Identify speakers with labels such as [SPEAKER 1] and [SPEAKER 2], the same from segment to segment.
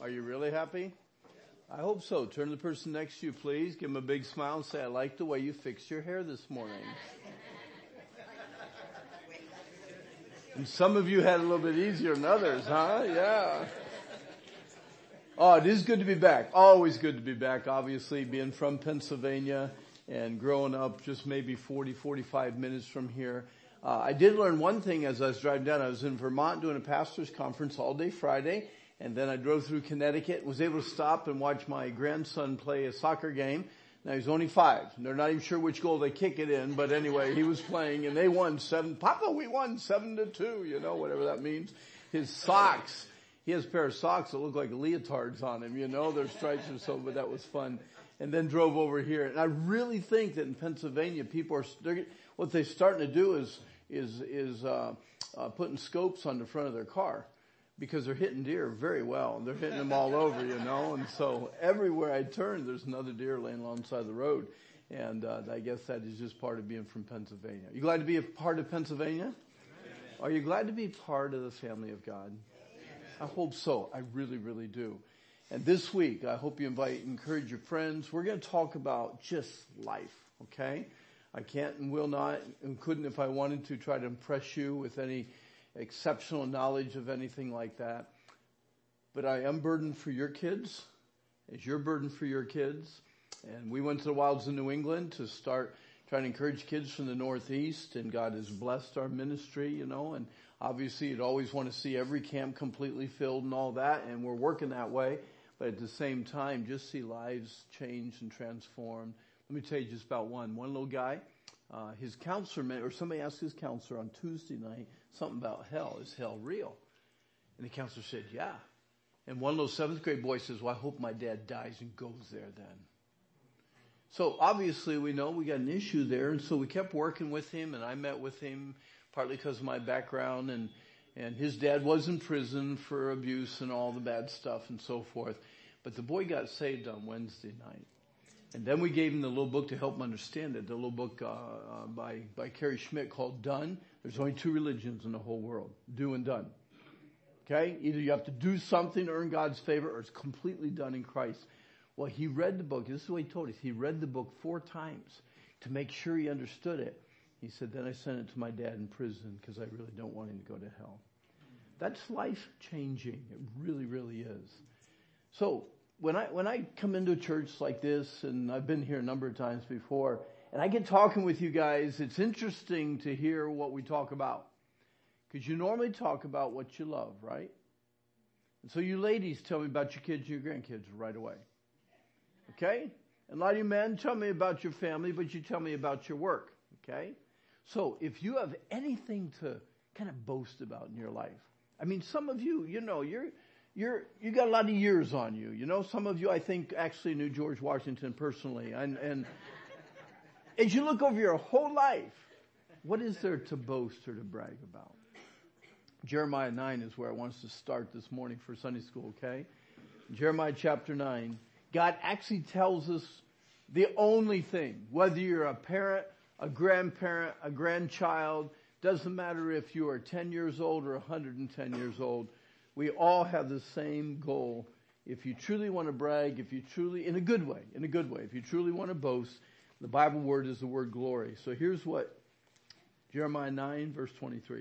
[SPEAKER 1] Are you really happy? I hope so. Turn to the person next to you, please. Give them a big smile and say, I like the way you fixed your hair this morning. And some of you had it a little bit easier than others, huh? Yeah. Oh, it is good to be back. Always good to be back, obviously, being from Pennsylvania and growing up just maybe 40, 45 minutes from here. I did learn one thing as I was driving down. I was in Vermont doing a pastor's conference all day Friday, and then I drove through Connecticut, was able to stop and watch my grandson play a soccer game. Now he's only 5. They're not even sure which goal they kick it in, but anyway, he was playing and they won 7. Papa, we won 7-2, whatever that means. His socks, he has a pair of socks that look like leotards on him, they're stripes or so, but that was fun. And then drove over here. And I really think that in Pennsylvania, people what they're starting to do is putting scopes on the front of their car, because they're hitting deer very well. They're hitting them all over, and so everywhere I turn, there's another deer laying alongside the road. And I guess that is just part of being from Pennsylvania. You glad to be a part of Pennsylvania? Amen. Are you glad to be part of the family of God? Amen. I hope so. I really, really do. And this week, I hope you encourage your friends. We're going to talk about just life, okay? I can't and will not and couldn't, if I wanted to, try to impress you with any exceptional knowledge of anything like that. But I am burdened for your kids, as you're burdened for your kids. And we went to the wilds of New England to start trying to encourage kids from the Northeast, and God has blessed our ministry, and obviously you'd always want to see every camp completely filled and all that, and we're working that way. But at the same time, just see lives changed and transformed. Let me tell you just about one little guy. His counselor, or somebody asked his counselor on Tuesday night something about hell. Is hell real? And the counselor said, yeah. And one little 7th grade boy says, well, I hope my dad dies and goes there then. So obviously we know we got an issue there. And so we kept working with him, and I met with him partly because of my background, and his dad was in prison for abuse and all the bad stuff and so forth. But the boy got saved on Wednesday night. And then we gave him the little book to help him understand it, the little book by Carrie Schmidt called Done. There's only 2 religions in the whole world, do and done. Okay? Either you have to do something to earn God's favor, or it's completely done in Christ. Well, he read the book. This is what he told us. He read the book 4 times to make sure he understood it. He said, then I sent it to my dad in prison because I really don't want him to go to hell. That's life changing. It really, really is. So when I come into a church like this, and I've been here a number of times before, and I get talking with you guys, it's interesting to hear what we talk about. Because you normally talk about what you love, right? And so you ladies tell me about your kids and your grandkids right away. Okay? And a lot of you men tell me about your family, but you tell me about your work. Okay? So if you have anything to kind of boast about in your life, I mean, some of you, you got a lot of years on you. Some of you, I think, actually knew George Washington personally. And as you look over your whole life, what is there to boast or to brag about? Jeremiah 9 is where I want us to start this morning for Sunday school, okay? Jeremiah chapter 9. God actually tells us the only thing, whether you're a parent, a grandparent, a grandchild, doesn't matter if you are 10 years old or 110 years old, we all have the same goal. If you truly want to brag, if you truly, in a good way, if you truly want to boast, the Bible word is the word glory. So here's what Jeremiah 9 verse 23.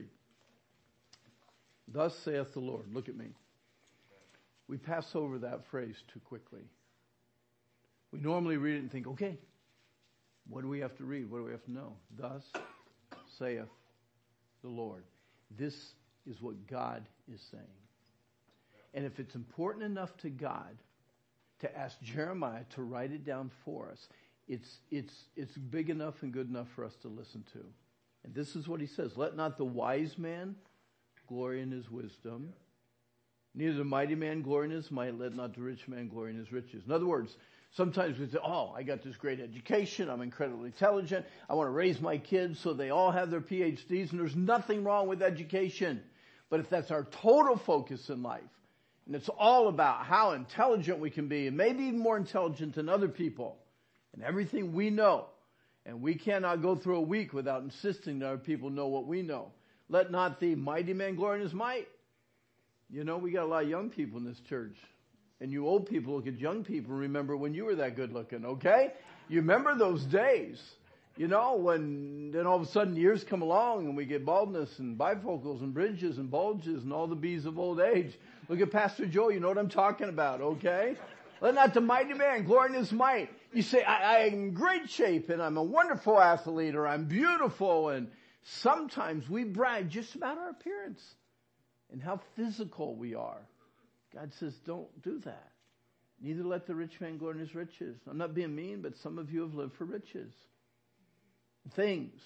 [SPEAKER 1] Thus saith the Lord. Look at me. We pass over that phrase too quickly. We normally read it and think, okay, what do we have to read? What do we have to know? Thus saith the Lord. This is what God is saying. And if it's important enough to God to ask Jeremiah to write it down for us, it's big enough and good enough for us to listen to. And this is what he says. Let not the wise man glory in his wisdom, neither the mighty man glory in his might, let not the rich man glory in his riches. In other words, sometimes we say, I got this great education, I'm incredibly intelligent, I want to raise my kids so they all have their PhDs, and there's nothing wrong with education. But if that's our total focus in life, and it's all about how intelligent we can be, and maybe even more intelligent than other people, and everything we know, and we cannot go through a week without insisting that other people know what we know. Let not the mighty man glory in his might. We got a lot of young people in this church. And you old people look at young people and remember when you were that good looking, okay? You remember those days. You know, when then all of a sudden years come along and we get baldness and bifocals and bridges and bulges and all the bees of old age. Look at Pastor Joe, you know what I'm talking about, okay? Let not the mighty man glory in his might. You say, I'm in great shape and I'm a wonderful athlete or I'm beautiful, and sometimes we brag just about our appearance and how physical we are. God says, don't do that. Neither let the rich man glory in his riches. I'm not being mean, but some of you have lived for riches. Things.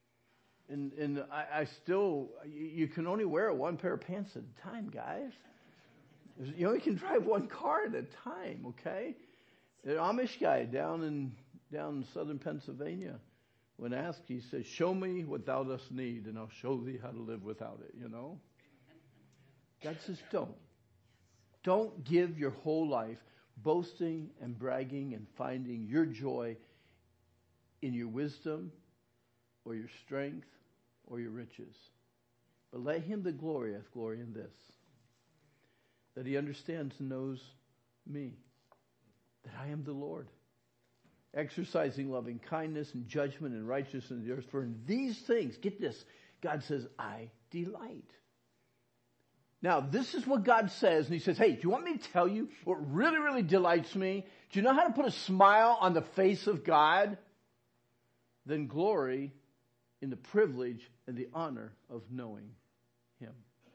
[SPEAKER 1] And I still, you can only wear one pair of pants at a time, guys. You only can drive one car at a time, okay? The Amish guy down in southern Pennsylvania, when asked, he says, show me what thou dost need, and I'll show thee how to live without it, you know? God says, don't. Don't give your whole life boasting and bragging and finding your joy in your wisdom or your strength or your riches. But let him that glorieth glory in this, that he understands and knows me, that I am the Lord, exercising loving kindness and judgment and righteousness in the earth. For in these things, get this, God says, I delight. Now, this is what God says, and he says, hey, do you want me to tell you what really, really delights me? Do you know how to put a smile on the face of God? Then glory in the privilege and the honor of knowing him.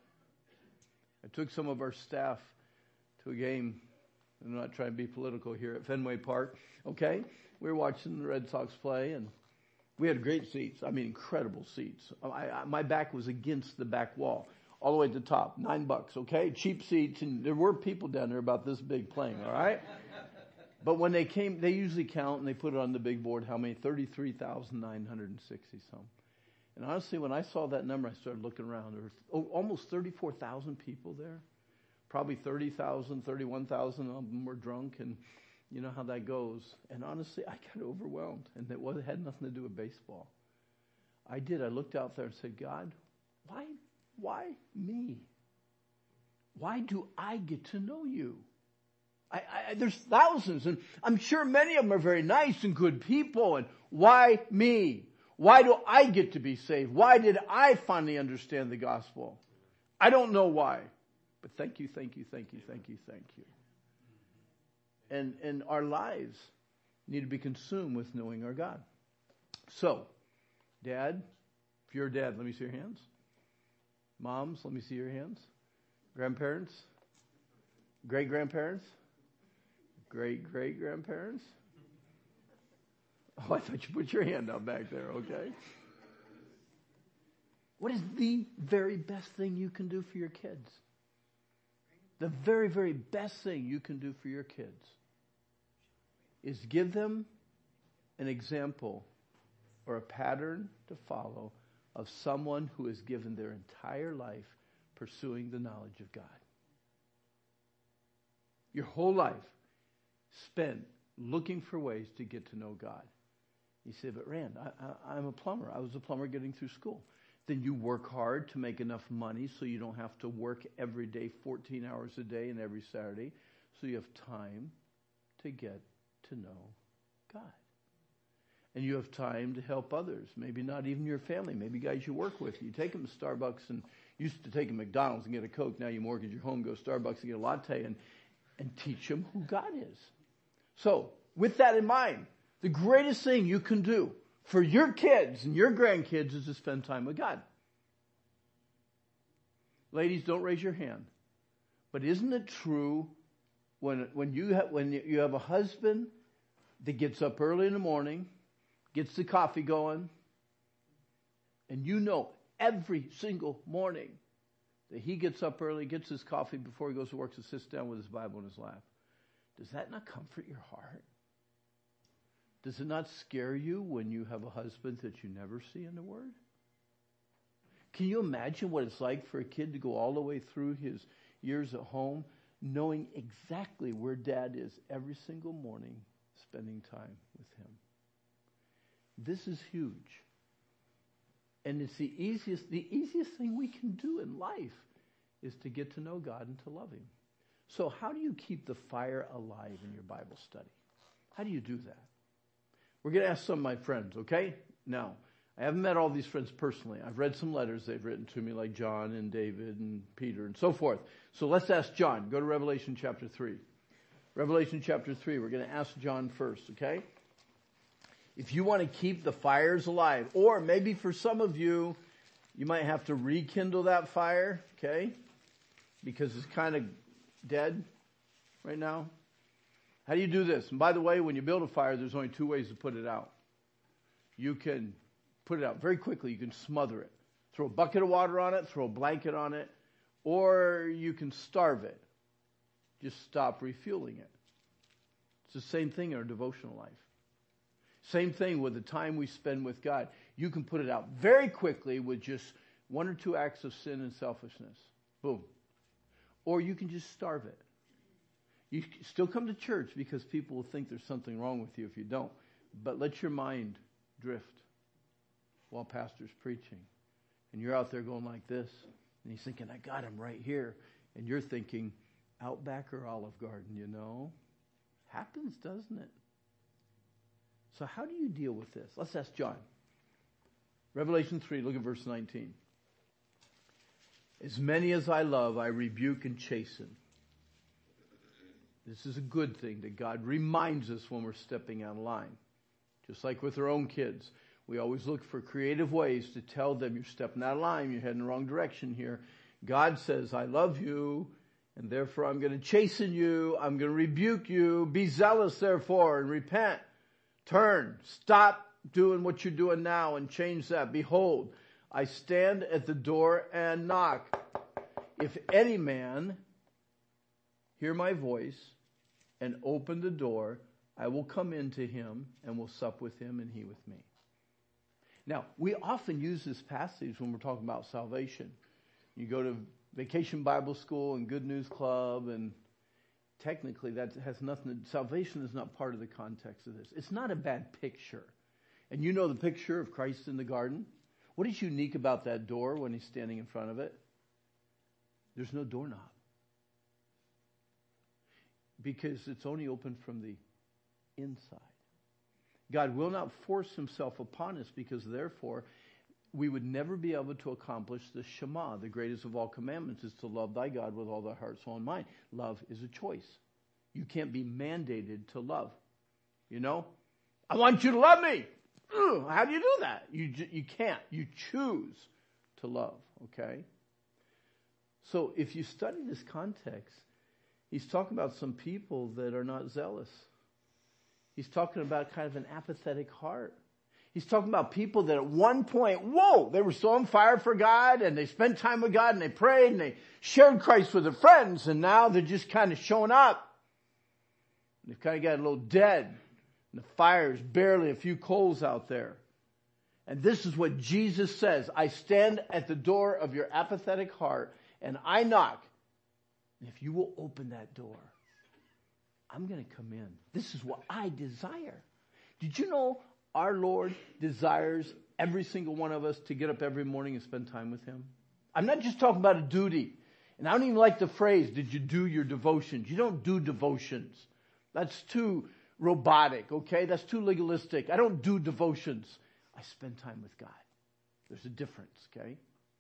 [SPEAKER 1] I took some of our staff to a game. I'm not trying to be political here, at Fenway Park. Okay? We were watching the Red Sox play, and we had great seats. I mean, incredible seats. My back was against the back wall, all the way to the top. $9, okay? Cheap seats, and there were people down there about this big playing, all right? But when they came, they usually count, and they put it on the big board, how many? 33,960 some. And honestly, when I saw that number, I started looking around. There were almost 34,000 people there. Probably 30,000, 31,000 of them were drunk, and you know how that goes. And honestly, I got overwhelmed, and it had nothing to do with baseball. I looked out there and said, God, why me? Why do I get to know you? There's thousands, and I'm sure many of them are very nice and good people, and why me? Why do I get to be saved? Why did I finally understand the gospel? I don't know why. But thank you. And our lives need to be consumed with knowing our God. So, Dad, if you're a dad, let me see your hands. Moms, let me see your hands. Grandparents? Great-grandparents? Great-great-grandparents? Oh, I thought you put your hand up back there, okay. What is the very best thing you can do for your kids? The very, very best thing you can do for your kids is give them an example or a pattern to follow of someone who has given their entire life pursuing the knowledge of God. Your whole life spent looking for ways to get to know God. You say, but Rand, I'm a plumber. I was a plumber getting through school. Then you work hard to make enough money so you don't have to work every day, 14 hours a day and every Saturday. So you have time to get to know God. And you have time to help others. Maybe not even your family. Maybe guys you work with. You take them to Starbucks, and you used to take them to McDonald's and get a Coke. Now you mortgage your home, go to Starbucks and get a latte, and teach them who God is. So with that in mind, the greatest thing you can do for your kids and your grandkids is to spend time with God. Ladies, don't raise your hand. But isn't it true when you have a husband that gets up early in the morning, gets the coffee going, and you know every single morning that he gets up early, gets his coffee before he goes to work, and sits down with his Bible in his lap? Does that not comfort your heart? Does it not scare you when you have a husband that you never see in the Word? Can you imagine what it's like for a kid to go all the way through his years at home, knowing exactly where Dad is every single morning, spending time with him? This is huge. And it's the easiest thing we can do in life is to get to know God and to love him. So how do you keep the fire alive in your Bible study? How do you do that? We're going to ask some of my friends, okay? Now, I haven't met all these friends personally. I've read some letters they've written to me, like John and David and Peter and so forth. So let's ask John. Go to Revelation chapter 3. Revelation chapter 3. We're going to ask John first, okay? If you want to keep the fires alive, or maybe for some of you, you might have to rekindle that fire, okay? Because it's kind of dead right now. How do you do this? And by the way, when you build a fire, there's only two ways to put it out. You can put it out very quickly. You can smother it. Throw a bucket of water on it, throw a blanket on it, or you can starve it. Just stop refueling it. It's the same thing in our devotional life. Same thing with the time we spend with God. You can put it out very quickly with just one or two acts of sin and selfishness. Boom. Or you can just starve it. You still come to church because people will think there's something wrong with you if you don't. But let your mind drift while pastor's preaching. And you're out there going like this. And he's thinking, I got him right here. And you're thinking, Outback or Olive Garden, you know? Happens, doesn't it? So how do you deal with this? Let's ask John. Revelation 3, look at verse 19. As many as I love, I rebuke and chasten. This is a good thing that God reminds us when we're stepping out of line. Just like with our own kids. We always look for creative ways to tell them you're stepping out of line, you're heading the wrong direction here. God says, I love you, and therefore I'm going to chasten you, I'm going to rebuke you. Be zealous, therefore, and repent. Turn, stop doing what you're doing now and change that. Behold, I stand at the door and knock. If any man hear my voice and open the door, I will come into him and will sup with him and he with me. Now, we often use this passage when we're talking about salvation. You go to Vacation Bible School and Good News Club, and technically that has nothing to, salvation is not part of the context of this. It's not a bad picture. And you know the picture of Christ in the garden? What is unique about that door when he's standing in front of it? There's no doorknob. Because it's only open from the inside. God will not force himself upon us because therefore we would never be able to accomplish the Shema. The greatest of all commandments is to love thy God with all thy heart, soul, and mind. Love is a choice. You can't be mandated to love. You know? I want you to love me. How do you do that? You can't. You choose to love. Okay? So if you study this context, he's talking about some people that are not zealous. He's talking about kind of an apathetic heart. He's talking about people that at one point, they were so on fire for God and they spent time with God and they prayed and they shared Christ with their friends, and now they're just kind of showing up. They've kind of got a little dead and the fire's barely a few coals out there. And this is what Jesus says. I stand at the door of your apathetic heart and I knock. And if you will open that door, I'm going to come in. This is what I desire. Did you know our Lord desires every single one of us to get up every morning and spend time with him? I'm not just talking about a duty. And I don't even like the phrase, did you do your devotions? You don't do devotions. That's too robotic, okay? That's too legalistic. I don't do devotions. I spend time with God. There's a difference, okay?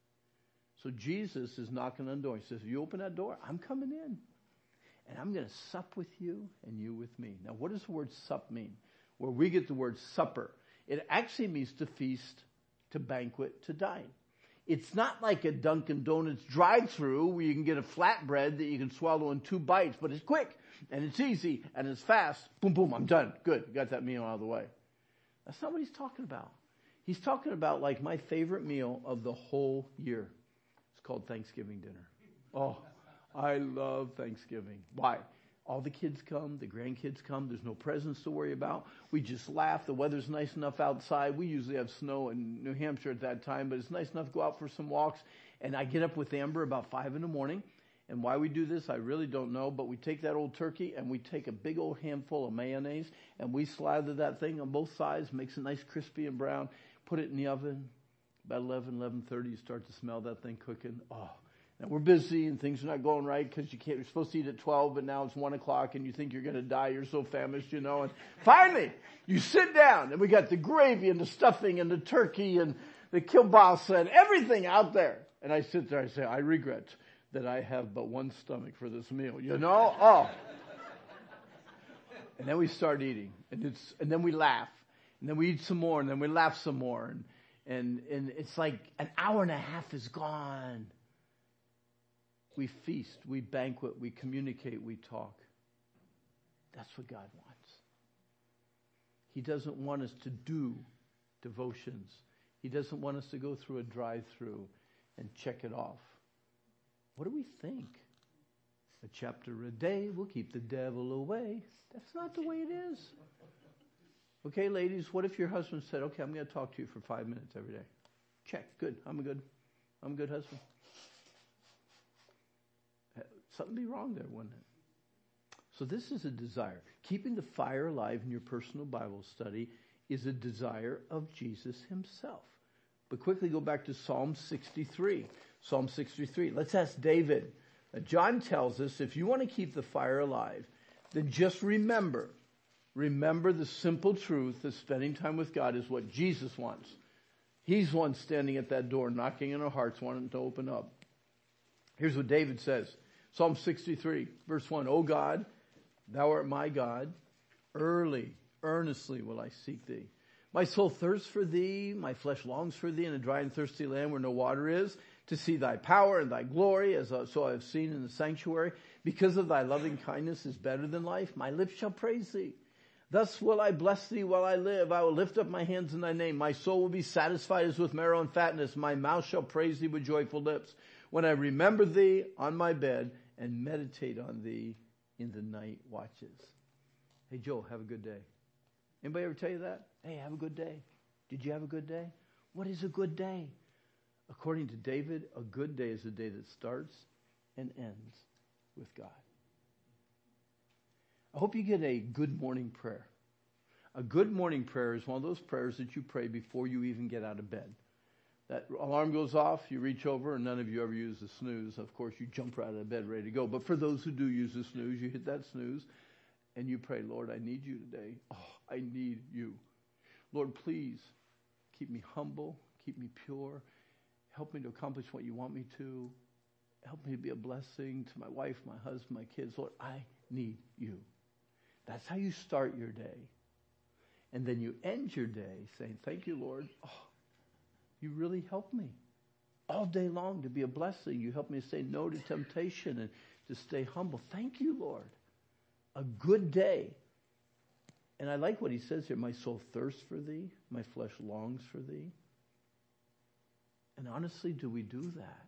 [SPEAKER 1] So Jesus is knocking on the door. He says, if you open that door, I'm coming in. And I'm going to sup with you and you with me. Now, what does the word sup mean? Where we get the word supper. It actually means to feast, to banquet, to dine. It's not like a Dunkin' Donuts drive-through where you can get a flatbread that you can swallow in 2 bites, but it's quick and it's easy and it's fast. Boom, boom, I'm done. Good, got that meal out of the way. That's not what he's talking about. He's talking about like my favorite meal of the whole year. It's called Thanksgiving dinner. Oh, I love Thanksgiving. Why? All the kids come, the grandkids come, there's no presents to worry about. We just laugh, the weather's nice enough outside. We usually have snow in New Hampshire at that time, but it's nice enough to go out for some walks. And I get up with Amber about 5 a.m. And why we do this, I really don't know, but we take that old turkey and we take a big old handful of mayonnaise and we slather that thing on both sides, makes it nice crispy and brown, put it in the oven. About 11:30, you start to smell that thing cooking. Oh, And we're busy and things are not going right because you're supposed to eat at 12, but now it's 1 o'clock and you think you're going to die. You're so famished, And finally, you sit down and we got the gravy and the stuffing and the turkey and the kielbasa and everything out there. And I sit there, I say, I regret that I have but one stomach for this meal, Oh. And then we start eating and then we laugh and then we eat some more and then we laugh some more. And it's like an hour and a half is gone. We feast, we banquet, we communicate, we talk. That's what God wants. He doesn't want us to do devotions. He doesn't want us to go through a drive-through and check it off. What do we think? A chapter a day will keep the devil away. That's not the way it is. Okay, ladies, what if your husband said, okay, I'm going to talk to you for 5 minutes every day? Check. Good. I'm a good husband. Something be wrong there, wouldn't it? So this is a desire. Keeping the fire alive in your personal Bible study is a desire of Jesus himself. But quickly go back to Psalm 63. Psalm 63. Let's ask David. John tells us if you want to keep the fire alive, then just remember the simple truth that spending time with God is what Jesus wants. He's the one standing at that door, knocking in our hearts, wanting to open up. Here's what David says. Psalm 63, verse 1. O God, thou art my God. Earnestly will I seek thee. My soul thirsts for thee. My flesh longs for thee in a dry and thirsty land where no water is, to see thy power and thy glory, so I have seen in the sanctuary. Because of thy loving kindness is better than life. My lips shall praise thee. Thus will I bless thee while I live. I will lift up my hands in thy name. My soul will be satisfied as with marrow and fatness. My mouth shall praise thee with joyful lips. When I remember thee on my bed and meditate on thee in the night watches. Hey, Joe, have a good day. Anybody ever tell you that? Hey, have a good day. Did you have a good day? What is a good day? According to David, a good day is a day that starts and ends with God. I hope you get a good morning prayer. A good morning prayer is one of those prayers that you pray before you even get out of bed. That alarm goes off, you reach over, and none of you ever use the snooze. Of course, you jump right out of bed ready to go. But for those who do use the snooze, you hit that snooze, and you pray, Lord, I need you today. Oh, I need you. Lord, please keep me humble, keep me pure. Help me to accomplish what you want me to. Help me to be a blessing to my wife, my husband, my kids. Lord, I need you. That's how you start your day. And then you end your day saying, thank you, Lord. Oh, you really helped me all day long to be a blessing. You helped me to say no to temptation and to stay humble. Thank you, Lord. A good day. And I like what he says here. My soul thirsts for thee. My flesh longs for thee. And honestly, do we do that?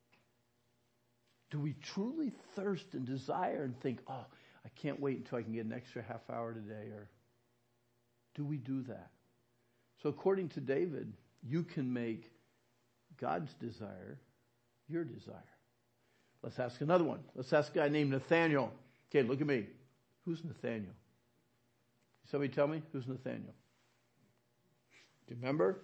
[SPEAKER 1] Do we truly thirst and desire and think, oh, I can't wait until I can get an extra half hour today? Or do we do that? So according to David, you can make God's desire your desire. Let's ask another one. Let's ask a guy named Nathaniel. Okay, look at me. Who's Nathaniel? Somebody tell me, who's Nathaniel? Do you remember?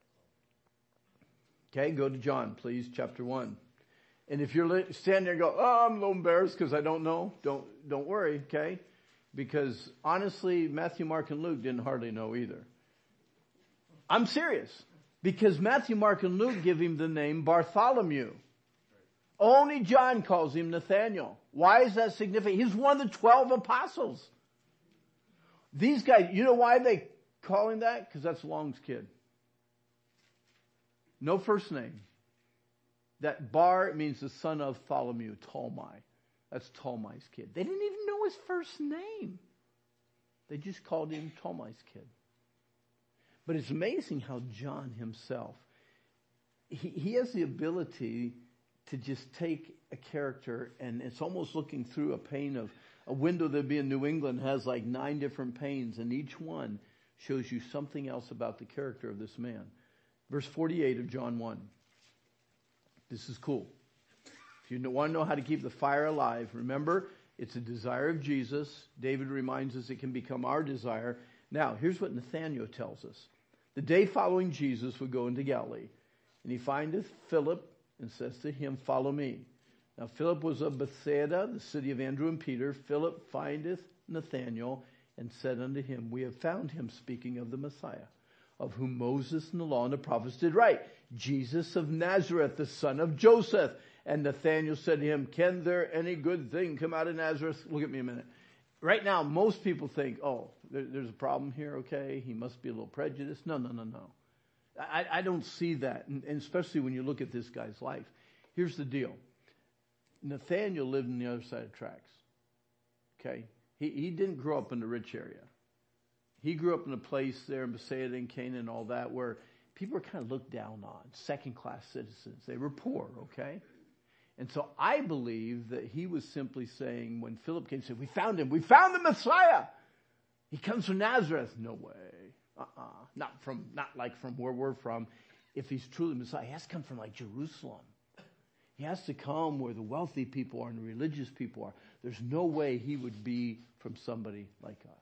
[SPEAKER 1] Okay, go to John, please, chapter 1. And if you're standing there and go, oh, I'm a little embarrassed because I don't know, don't worry, okay? Because honestly, Matthew, Mark, and Luke didn't hardly know either. I'm serious. Because Matthew, Mark, and Luke give him the name Bartholomew. Only John calls him Nathaniel. Why is that significant? He's one of the 12 apostles. These guys, you know why they call him that? Because that's Long's kid. No first name. That Bar means the son of Tholomew, Ptolemy. That's Ptolemy's kid. They didn't even know his first name. They just called him Ptolemy's kid. But it's amazing how John himself, he has the ability to just take a character, and it's almost looking through a pane of a window that'd be in New England has like 9 different panes, and each one shows you something else about the character of this man. Verse 48 of John 1. This is cool. If you want to know how to keep the fire alive, remember, it's a desire of Jesus. David reminds us it can become our desire. Now, here's what Nathanael tells us. The day following Jesus would go into Galilee, and he findeth Philip and says to him, follow me. Now Philip was of Bethsaida, the city of Andrew and Peter. Philip findeth Nathanael, and said unto him, we have found him, speaking of the Messiah, of whom Moses and the law and the prophets did write, Jesus of Nazareth, the son of Joseph. And Nathanael said to him, can there any good thing come out of Nazareth? Look at me a minute. Right now, most people think, oh, there's a problem here, okay? He must be a little prejudiced. No. I don't see that, and especially when you look at this guy's life. Here's the deal. Nathanael lived on the other side of tracks, okay? He didn't grow up in the rich area. He grew up in a place there in Bethsaida and Canaan and all that where people were kind of looked down on, second-class citizens. They were poor, okay? And so I believe that he was simply saying, when Philip came and said, we found him, we found the Messiah. He comes from Nazareth. No way. Not like from where we're from. If he's truly Messiah, he has to come from like Jerusalem. He has to come where the wealthy people are and the religious people are. There's no way he would be from somebody like us.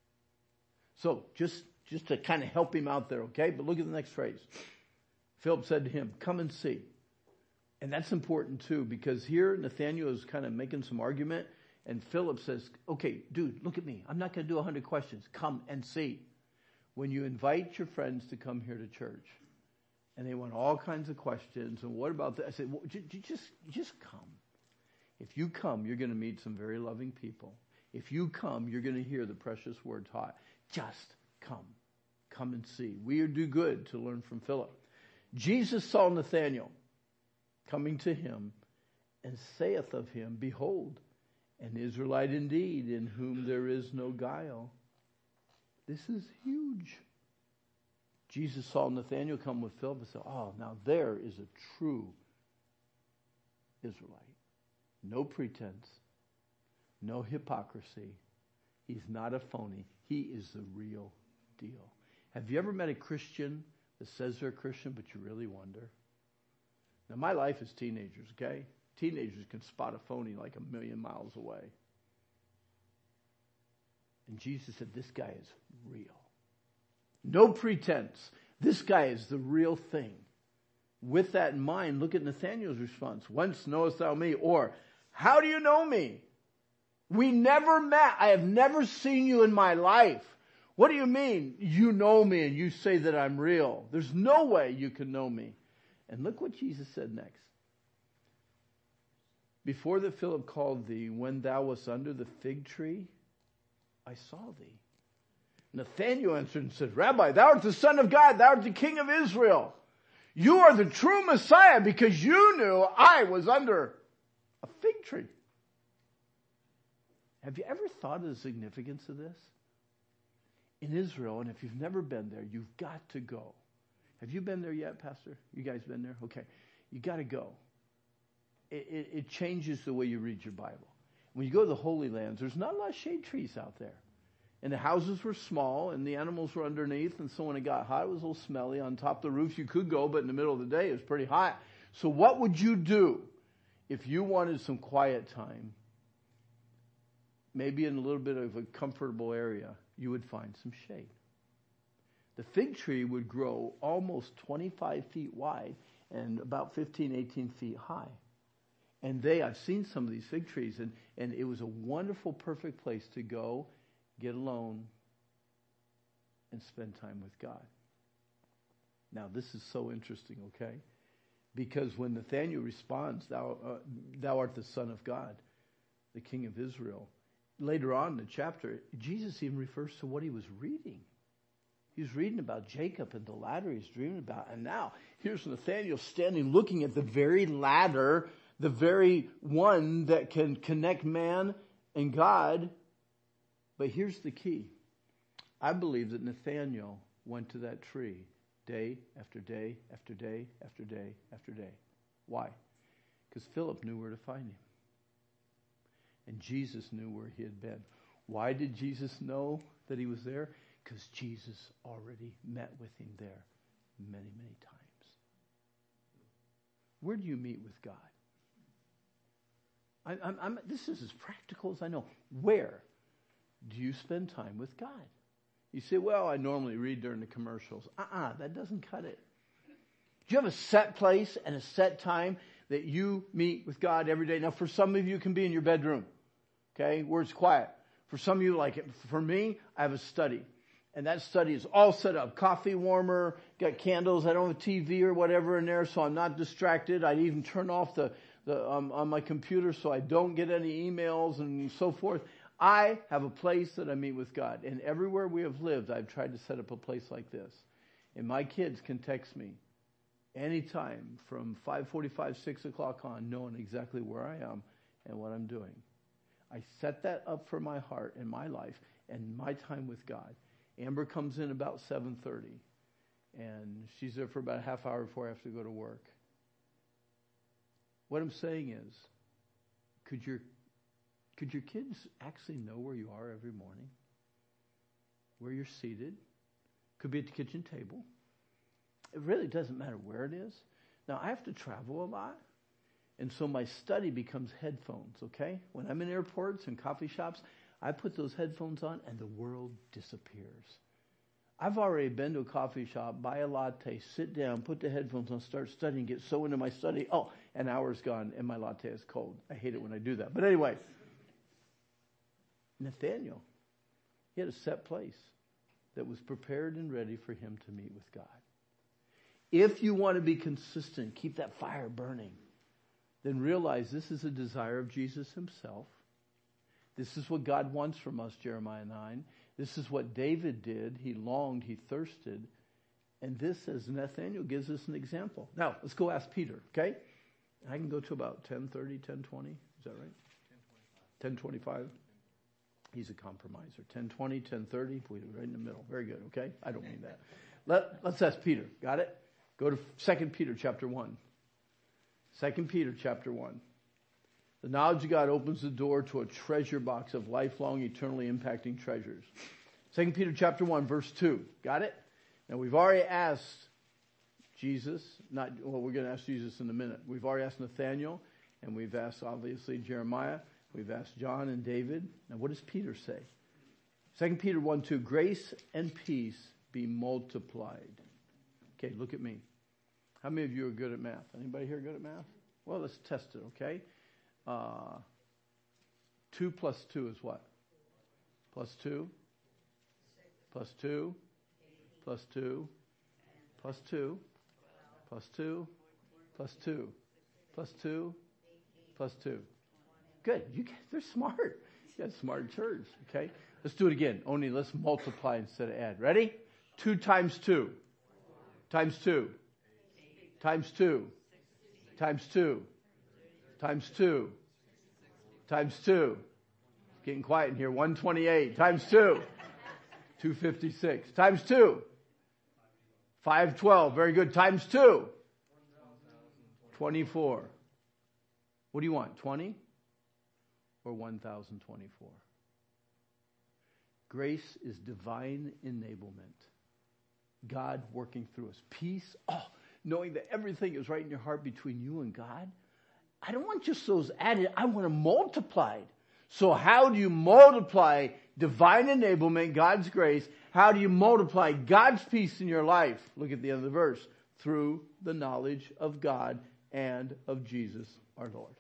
[SPEAKER 1] So just to kind of help him out there, okay? But look at the next phrase. Philip said to him, come and see. And that's important too, because here Nathanael is kind of making some argument, and Philip says, okay, dude, look at me. I'm not going to do 100 questions. Come and see. When you invite your friends to come here to church, and they want all kinds of questions, and what about that? I said, well, just come. If you come, you're going to meet some very loving people. If you come, you're going to hear the precious word taught. Just come. Come and see. We do good to learn from Philip. Jesus saw Nathanael coming to him, and saith of him, behold, an Israelite indeed, in whom there is no guile. This is huge. Jesus saw Nathanael come with Philip and said, oh, now there is a true Israelite. No pretense. No hypocrisy. He's not a phony. He is the real deal. Have you ever met a Christian that says they're a Christian, but you really wonder? Now, my life is teenagers, okay? Teenagers can spot a phony like a million miles away. And Jesus said, this guy is real. No pretense. This guy is the real thing. With that in mind, look at Nathanael's response. Whence knowest thou me? Or, how do you know me? We never met. I have never seen you in my life. What do you mean? You know me and you say that I'm real. There's no way you can know me. And look what Jesus said next. Before that Philip called thee, when thou wast under the fig tree, I saw thee. Nathanael answered and said, Rabbi, thou art the Son of God, thou art the King of Israel. You are the true Messiah, because you knew I was under a fig tree. Have you ever thought of the significance of this? In Israel, and if you've never been there, you've got to go. Have you been there yet, Pastor? You guys been there? Okay. You got to go. It changes the way you read your Bible. When you go to the Holy Lands, there's not a lot of shade trees out there. And the houses were small, and the animals were underneath, and so when it got hot, it was a little smelly. On top of the roofs, you could go, but in the middle of the day, it was pretty hot. So what would you do if you wanted some quiet time? Maybe in a little bit of a comfortable area, you would find some shade. The fig tree would grow almost 25 feet wide and about 15, 18 feet high. And I've seen some of these fig trees, and it was a wonderful, perfect place to go, get alone, and spend time with God. Now, this is so interesting, okay? Because when Nathanael responds, thou art the Son of God, the King of Israel, later on in the chapter, Jesus even refers to what he was reading. He was reading about Jacob and the ladder he's dreaming about. And now, here's Nathanael standing looking at the very ladder, the very one that can connect man and God. But here's the key. I believe that Nathanael went to that tree day after day after day after day after day. Why? Because Philip knew where to find him. And Jesus knew where he had been. Why did Jesus know that he was there? Because Jesus already met with him there many, many times. Where do you meet with God? This is as practical as I know. Where do you spend time with God? You say, well, I normally read during the commercials. That doesn't cut it. Do you have a set place and a set time that you meet with God every day? Now, for some of you, it can be in your bedroom, okay, where it's quiet. For some of you, like it. For me, I have a study. And that study is all set up. Coffee warmer, got candles. I don't have a TV or whatever in there, so I'm not distracted. I even turn off the on my computer so I don't get any emails and so forth. I have a place that I meet with God. And everywhere we have lived, I've tried to set up a place like this. And my kids can text me anytime from 5:45, 6 o'clock on, knowing exactly where I am and what I'm doing. I set that up for my heart and my life and my time with God. Amber comes in about 7:30, and she's there for about a half hour before I have to go to work. What I'm saying is, could your kids actually know where you are every morning? Where you're seated? Could be at the kitchen table. It really doesn't matter where it is. Now, I have to travel a lot, and so my study becomes headphones, okay? When I'm in airports and coffee shops, I put those headphones on and the world disappears. I've already been to a coffee shop, buy a latte, sit down, put the headphones on, start studying, get so into my study. Oh, an hour's gone and my latte is cold. I hate it when I do that. But anyway, Nathaniel, he had a set place that was prepared and ready for him to meet with God. If you want to be consistent, keep that fire burning, then realize this is a desire of Jesus himself. This is what God wants from us, Jeremiah 9. This is what David did. He longed, he thirsted. And this, as Nathaniel gives us an example. Now, let's go ask Peter, okay? I can go to about 10:30, 10:20. Is that right? 10:25. He's a compromiser. 10:20, 10:30. Right in the middle. Very good, okay? I don't mean that. Let's ask Peter. Got it? Go to 2 Peter chapter 1. 2 Peter chapter 1. The knowledge of God opens the door to a treasure box of lifelong, eternally impacting treasures. 2 Peter chapter 1, verse 2. Got it? Now, we've already asked Jesus. We're going to ask Jesus in a minute. We've already asked Nathaniel, and we've asked, obviously, Jeremiah. We've asked John and David. Now, what does Peter say? 2 Peter 1, 2. Grace and peace be multiplied. Okay, look at me. How many of you are good at math? Anybody here good at math? Well, let's test it, okay? 2 plus 2 is what? Plus 2? Plus 2? Plus 2? Plus 2? Plus 2? Plus 2? Plus 2? Plus 2? Good. They're smart. You got a smart church, okay? Let's do it again. Only let's multiply instead of add. Ready? 2 times 2. Times 2. Times 2. Times 2. Times 2. Times 2. It's getting quiet in here. 128. Times 2. 256. Times 2. 512. Very good. Times 2. 24. What do you want? 20 or 1024? Grace is divine enablement. God working through us. Peace. Oh, knowing that everything is right in your heart between you and God. I don't want just those added. I want them multiplied. So how do you multiply divine enablement, God's grace? How do you multiply God's peace in your life? Look at the end of the verse. Through the knowledge of God and of Jesus our Lord.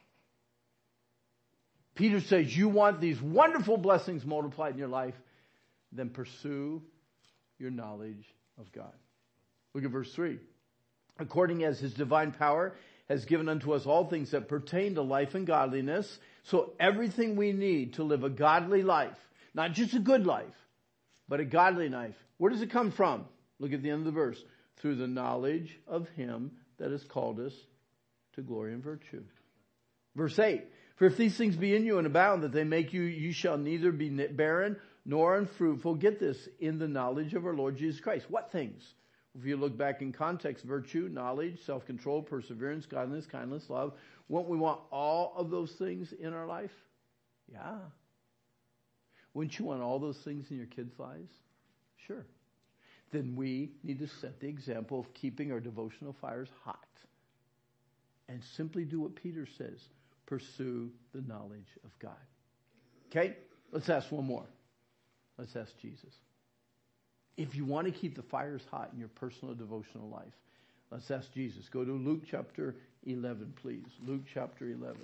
[SPEAKER 1] Peter says, you want these wonderful blessings multiplied in your life, then pursue your knowledge of God. Look at verse 3. According as his divine power has given unto us all things that pertain to life and godliness. So everything we need to live a godly life, not just a good life, but a godly life. Where does it come from? Look at the end of the verse. Through the knowledge of him that has called us to glory and virtue. Verse 8. For if these things be in you and abound, that they make you, you shall neither be barren nor unfruitful. Get this, in the knowledge of our Lord Jesus Christ. What things? If you look back in context, virtue, knowledge, self-control, perseverance, godliness, kindness, love. Won't we want all of those things in our life? Yeah. Wouldn't you want all those things in your kids' lives? Sure. Then we need to set the example of keeping our devotional fires hot. And simply do what Peter says. Pursue the knowledge of God. Okay? Let's ask one more. Let's ask Jesus. If you want to keep the fires hot in your personal devotional life, Let's ask Jesus. Go to Luke chapter 11, please. Luke chapter 11.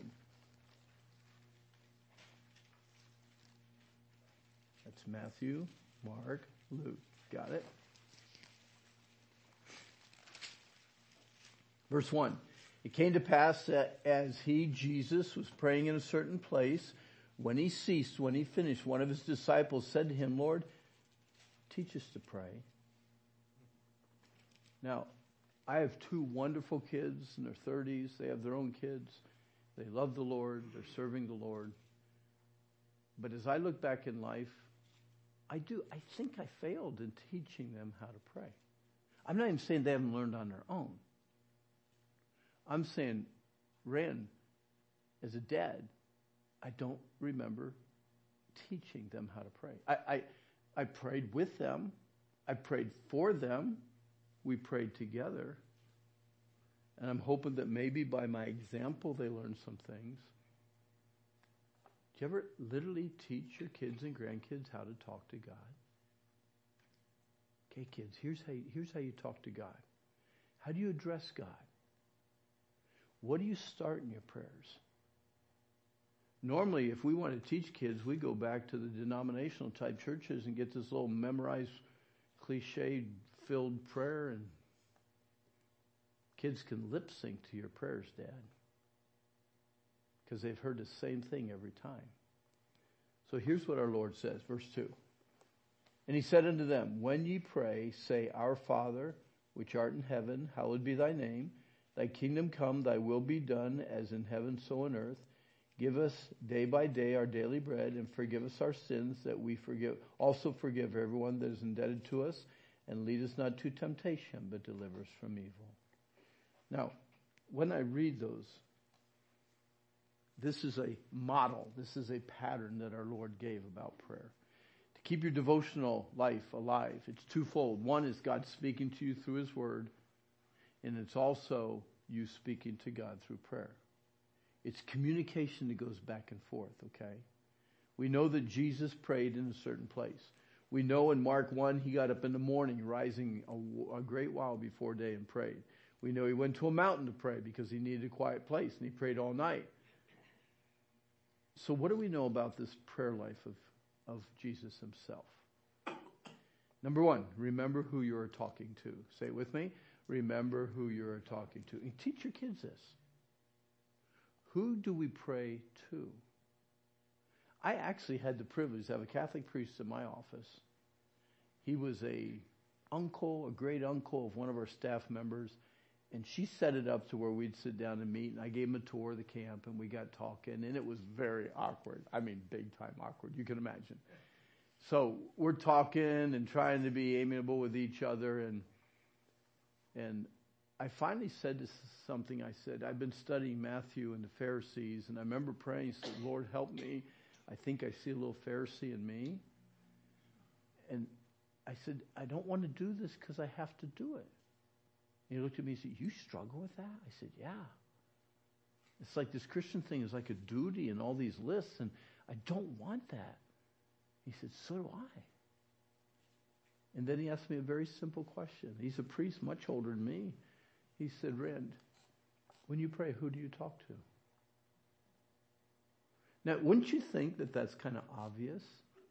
[SPEAKER 1] That's Matthew, Mark, Luke. Got it? Verse 1. It came to pass that as he, Jesus, was praying in a certain place, when he ceased, when he finished, one of his disciples said to him, Lord, teach us to pray. Now, I have two wonderful kids in their 30s. They have their own kids. They love the Lord. They're serving the Lord. But as I look back in life, I think I failed in teaching them how to pray. I'm not even saying they haven't learned on their own. I'm saying, Ren, as a dad, I don't remember teaching them how to pray. I prayed with them. I prayed for them. We prayed together. And I'm hoping that maybe by my example they learn some things. Do you ever literally teach your kids and grandkids how to talk to God? Okay, kids, here's how you talk to God. How do you address God? What do you start in your prayers? Normally, if we want to teach kids, we go back to the denominational type churches and get this little memorized, cliche-filled prayer, and kids can lip sync to your prayers, Dad, because they've heard the same thing every time. So here's what our Lord says, verse 2. And he said unto them, when ye pray, say, Our Father, which art in heaven, hallowed be thy name. Thy kingdom come, thy will be done, as in heaven so on earth. Give us day by day our daily bread, and forgive us our sins, that we also forgive everyone that is indebted to us. And lead us not to temptation, but deliver us from evil. Now, when I read those, this is a model. This is a pattern that our Lord gave about prayer. To keep your devotional life alive, it's twofold. One is God speaking to you through His Word, and it's also you speaking to God through prayer. It's communication that goes back and forth, okay? We know that Jesus prayed in a certain place. We know in Mark 1, He got up in the morning, rising a great while before day, and prayed. We know He went to a mountain to pray because He needed a quiet place, and He prayed all night. So what do we know about this prayer life of Jesus Himself? Number one, remember who you are talking to. Say it with me. Remember who you are talking to. And teach your kids this. Who do we pray to? I actually had the privilege to have a Catholic priest in my office. He was a great uncle of one of our staff members, and she set it up to where we'd sit down and meet, and I gave him a tour of the camp, and we got talking, and it was very awkward. I mean, big time awkward, you can imagine. So we're talking and trying to be amiable with each other, and I finally said something. I said, I've been studying Matthew and the Pharisees, and I remember praying, I said, Lord, help me. I think I see a little Pharisee in me. And I said, I don't want to do this because I have to do it. And he looked at me and said, you struggle with that? I said, yeah. It's like this Christian thing is like a duty and all these lists, and I don't want that. He said, so do I. And then he asked me a very simple question. He's a priest much older than me. He said, Rand, when you pray, who do you talk to? Now, wouldn't you think that that's kind of obvious?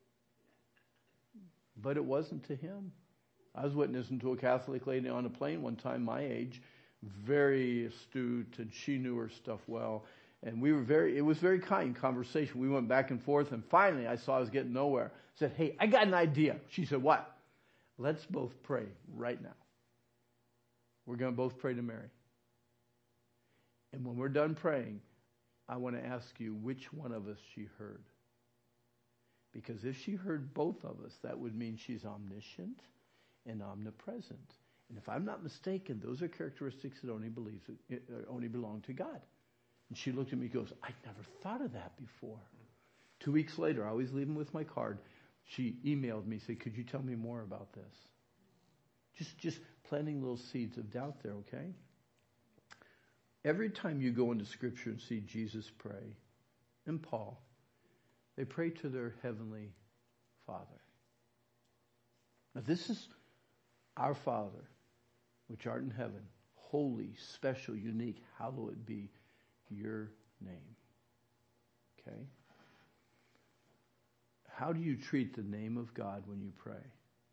[SPEAKER 1] But it wasn't to him. I was witnessing to a Catholic lady on a plane one time, my age, very astute, and she knew her stuff well. And it was very kind conversation. We went back and forth, and finally I saw I was getting nowhere. I said, hey, I got an idea. She said, what? Let's both pray right now. We're going to both pray to Mary. And when we're done praying, I want to ask you which one of us she heard. Because if she heard both of us, that would mean she's omniscient and omnipresent. And if I'm not mistaken, those are characteristics that only belong to God. And she looked at me and goes, I'd never thought of that before. 2 weeks later, I always leave them with my card. She emailed me, said, could you tell me more about this? Just planting little seeds of doubt there, okay? Every time you go into Scripture and see Jesus pray, and Paul, they pray to their Heavenly Father. Now this is our Father, which art in heaven. holy, special, unique, hallowed be your name. Okay? How do you treat the name of God when you pray?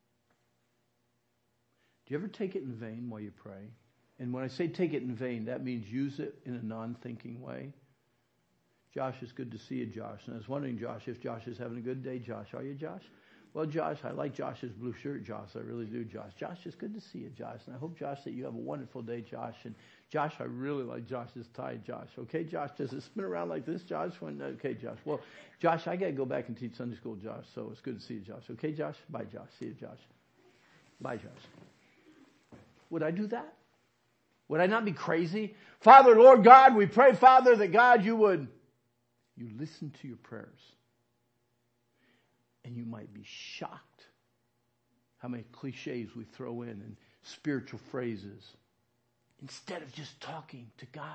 [SPEAKER 1] Do you ever take it in vain while you pray? And when I say take it in vain, that means use it in a non-thinking way. Josh, it's good to see you, Josh. And I was wondering, Josh, if Josh is having a good day. Josh, are you, Josh? Well, Josh, I like Josh's blue shirt, Josh. I really do, Josh. Josh, it's good to see you, Josh. And I hope, Josh, that you have a wonderful day, Josh. And Josh, I really like Josh's tie, Josh. Okay, Josh, does it spin around like this, Josh? Okay, Josh. Well, Josh, I got to go back and teach Sunday school, Josh. So it's good to see you, Josh. Okay, Josh? Bye, Josh. See you, Josh. Bye, Josh. Would I do that? Would I not be crazy? Father, Lord God, we pray, Father, that God, you listen to your prayers. And you might be shocked how many cliches we throw in and spiritual phrases instead of just talking to God.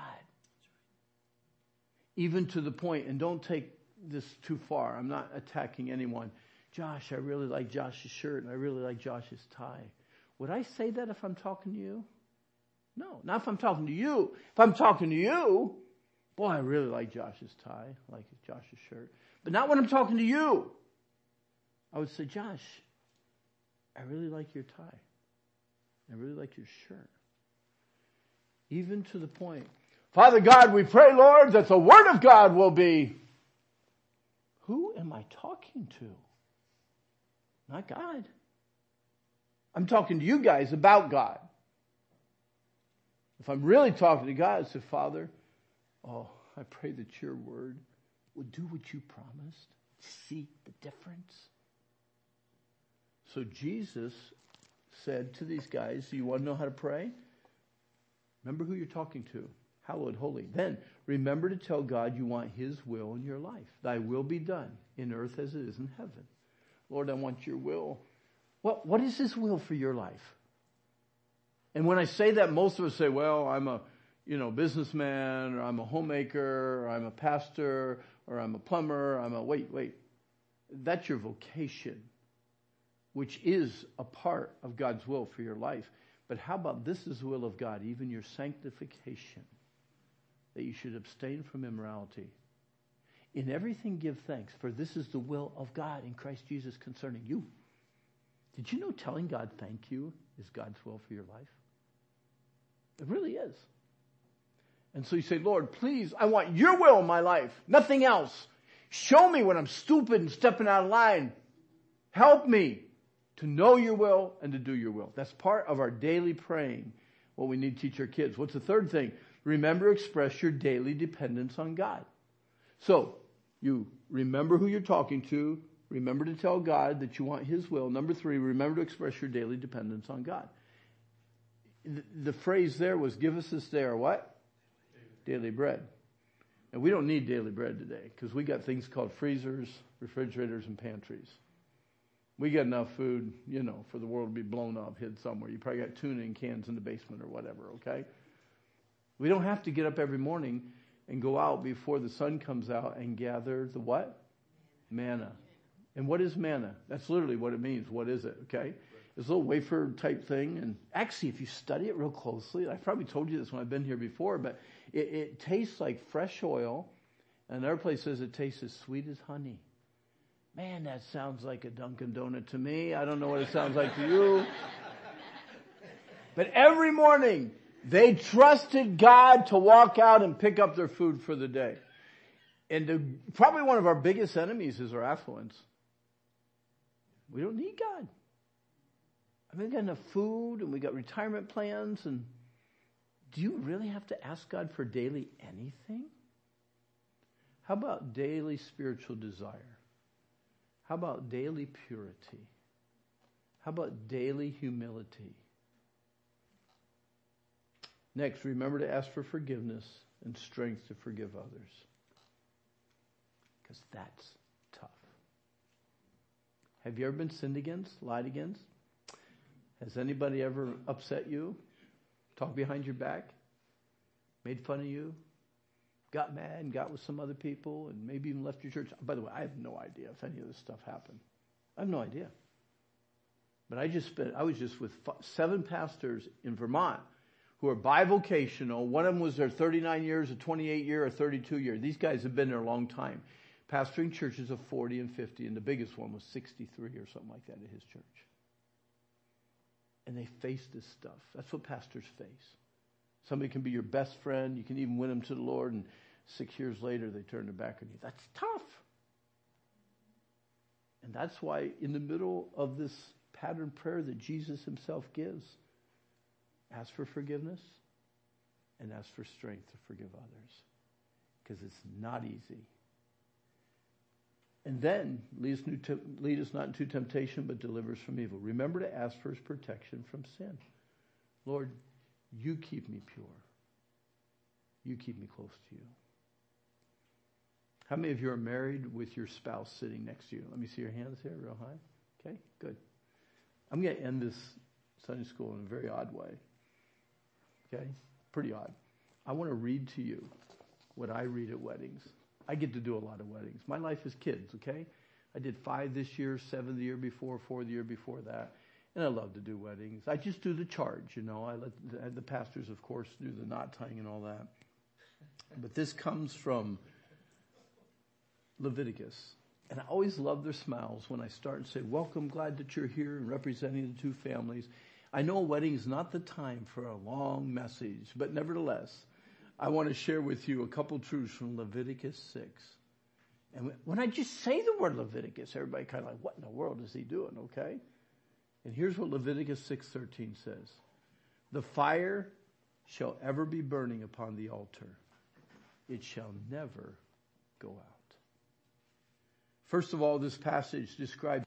[SPEAKER 1] Even to the point, and don't take this too far. I'm not attacking anyone. Josh, I really like Josh's shirt and I really like Josh's tie. Would I say that if I'm talking to you? No, not if I'm talking to you. If I'm talking to you, boy, I really like Josh's tie, I like Josh's shirt. But not when I'm talking to you. I would say, Josh, I really like your tie. I really like your shirt. Even to the point, Father God, we pray, Lord, that the Word of God will be, who am I talking to? Not God. I'm talking to you guys about God. If I'm really talking to God, I say, Father, I pray that your Word would do what you promised. See the difference? So Jesus said to these guys, you want to know how to pray? Remember who you're talking to. Hallowed, holy. Then remember to tell God you want his will in your life. Thy will be done in earth as it is in heaven. Lord, I want your will. What is his will for your life? And when I say that, most of us say, well, I'm a businessman, or I'm a homemaker, or I'm a pastor, or I'm a plumber, wait. That's your vocation, which is a part of God's will for your life. But how about this is the will of God, even your sanctification, that you should abstain from immorality. In everything give thanks, for this is the will of God in Christ Jesus concerning you. Did you know telling God thank you is God's will for your life? It really is. And so you say, Lord, please, I want your will in my life, nothing else. Show me when I'm stupid and stepping out of line. Help me to know your will and to do your will. That's part of our daily praying, what we need to teach our kids. What's the third thing? Remember to express your daily dependence on God. So, you remember who you're talking to. Remember to tell God that you want his will. Number 3, remember to express your daily dependence on God. The phrase there was, give us this day our what? Daily bread. And we don't need daily bread today because we got things called freezers, refrigerators, and pantries. We got enough food, for the world to be blown up, hid somewhere. You probably got tuna in cans in the basement or whatever, okay? We don't have to get up every morning and go out before the sun comes out and gather the what? Manna. And what is manna? That's literally what it means. What is it, okay? It's a little wafer type thing. And actually, if you study it real closely, I've probably told you this when I've been here before, but it tastes like fresh oil. And another place says it tastes as sweet as honey. Man, that sounds like a Dunkin' Donut to me. I don't know what it sounds like to you. But every morning, they trusted God to walk out and pick up their food for the day. And probably one of our biggest enemies is our affluence. We don't need God. We got enough food and we got retirement plans. And do you really have to ask God for daily anything? How about daily spiritual desire? How about daily purity? How about daily humility? Next, remember to ask for forgiveness and strength to forgive others. Because that's tough. Have you ever been sinned against, lied against? Has anybody ever upset you, talked behind your back, made fun of you, got mad and got with some other people, and maybe even left your church? By the way, I have no idea if any of this stuff happened. I have no idea. But I was just with 7 pastors in Vermont who are bivocational. One of them was there 39 years, a 28 year, or 32 year. These guys have been there a long time. Pastoring churches of 40 and 50, and the biggest one was 63 or something like that at his church. And they face this stuff. That's what pastors face. Somebody can be your best friend. You can even win them to the Lord, and 6 years later they turn their back on you. That's tough. And that's why in the middle of this pattern prayer that Jesus himself gives, ask for forgiveness and ask for strength to forgive others. Because it's not easy. And then, lead us not into temptation, but deliver us from evil. Remember to ask for his protection from sin. Lord, you keep me pure. You keep me close to you. How many of you are married with your spouse sitting next to you? Let me see your hands here real high. Okay, good. I'm going to end this Sunday school in a very odd way. Okay, pretty odd. I want to read to you what I read at weddings. I get to do a lot of weddings. My life is kids, okay? I did 5 this year, 7 the year before, 4 the year before that. And I love to do weddings. I just do the charge, I let the pastors, of course, do the knot tying and all that. But this comes from Leviticus. And I always love their smiles when I start and say, welcome, glad that you're here and representing the two families. I know a wedding is not the time for a long message, but nevertheless, I want to share with you a couple truths from Leviticus 6. And when I just say the word Leviticus, everybody kind of like, what in the world is he doing, okay? And here's what Leviticus 6:13 says. The fire shall ever be burning upon the altar. It shall never go out. First of all, this passage describes,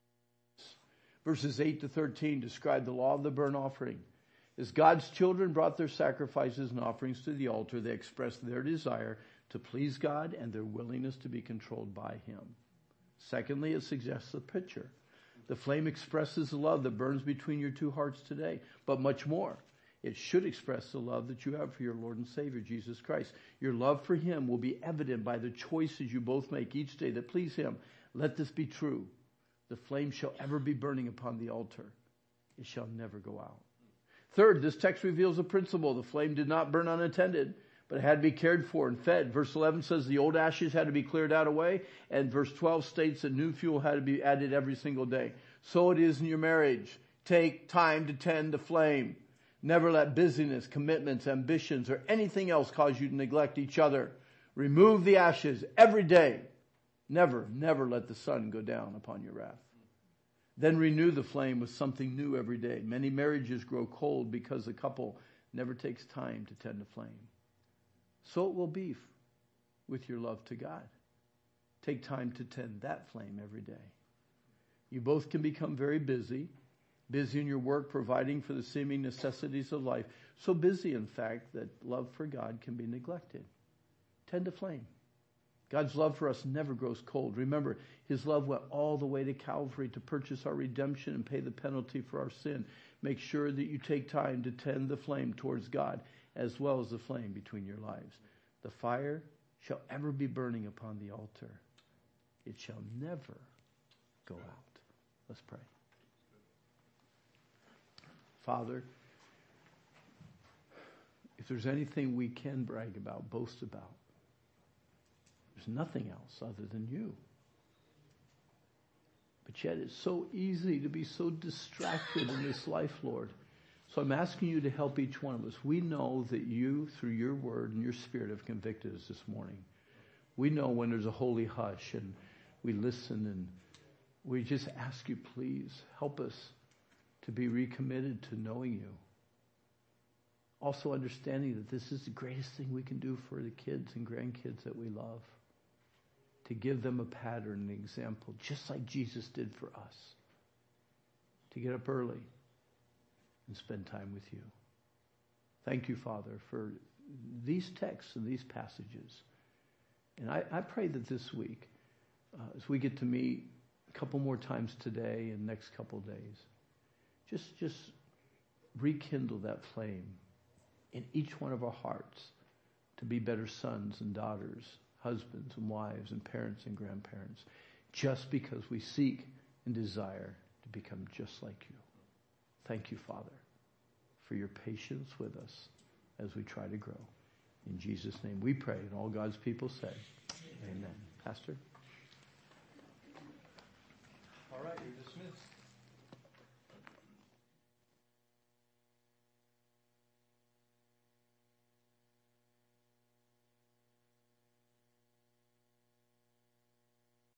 [SPEAKER 1] verses 8 to 13 describe the law of the burnt offering. As God's children brought their sacrifices and offerings to the altar, they expressed their desire to please God and their willingness to be controlled by him. Secondly, it suggests a picture. The flame expresses the love that burns between your two hearts today, but much more. It should express the love that you have for your Lord and Savior, Jesus Christ. Your love for him will be evident by the choices you both make each day that please him. Let this be true. The flame shall ever be burning upon the altar. It shall never go out. Third, this text reveals a principle. The flame did not burn unattended, but it had to be cared for and fed. Verse 11 says the old ashes had to be cleared out away, and verse 12 states that new fuel had to be added every single day. So it is in your marriage. Take time to tend the flame. Never let busyness, commitments, ambitions, or anything else cause you to neglect each other. Remove the ashes every day. Never, never let the sun go down upon your wrath. Then renew the flame with something new every day. Many marriages grow cold because the couple never takes time to tend the flame. So it will be with your love to God. Take time to tend that flame every day. You both can become very busy in your work, providing for the seeming necessities of life. So busy, in fact, that love for God can be neglected. Tend the flame. God's love for us never grows cold. Remember, his love went all the way to Calvary to purchase our redemption and pay the penalty for our sin. Make sure that you take time to tend the flame towards God as well as the flame between your lives. The fire shall ever be burning upon the altar. It shall never go out. Let's pray. Father, if there's anything we can brag about, boast about, there's nothing else other than you. But yet it's so easy to be so distracted in this life, Lord. So I'm asking you to help each one of us. We know that you, through your word and your spirit, have convicted us this morning. We know when there's a holy hush and we listen, and we just ask you, please, help us to be recommitted to knowing you. Also understanding that this is the greatest thing we can do for the kids and grandkids that we love. To give them a pattern, an example, just like Jesus did for us. To get up early and spend time with you. Thank you, Father, for these texts and these passages. And I pray that this week, as we get to meet a couple more times today and next couple days, just rekindle that flame in each one of our hearts to be better sons and daughters, husbands and wives and parents and grandparents, just because we seek and desire to become just like you. Thank you, Father, for your patience with us. as we try to grow. In Jesus' name we pray, and all God's people said, amen. Pastor? All right, you're dismissed.